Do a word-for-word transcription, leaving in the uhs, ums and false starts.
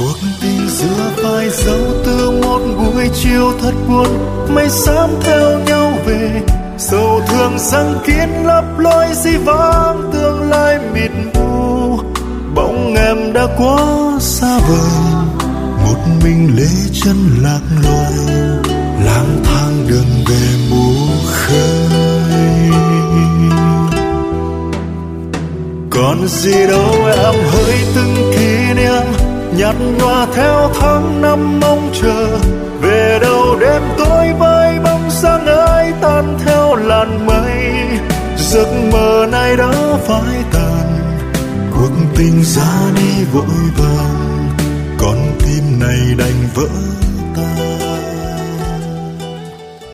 Cuộc tình giữa phai dấu từ một buổi chiều thật buồn, mây xám theo nhau về, sầu thương răng kín lấp lối dĩ vãng tương lai mịt mù. Bỗng em đã quá xa vời, một mình lê chân lạc loài, lang thang đường về mù khơi. Còn gì đâu em hỡi từng kỷ niệm nhạt nhòa theo tháng năm mong chờ, về đâu đêm tối với bóng sáng ấy tan theo làn mây. Giấc mơ này đã phai tàn, cuộc tình ra đi vội vàng, con tim này đành vỡ tan.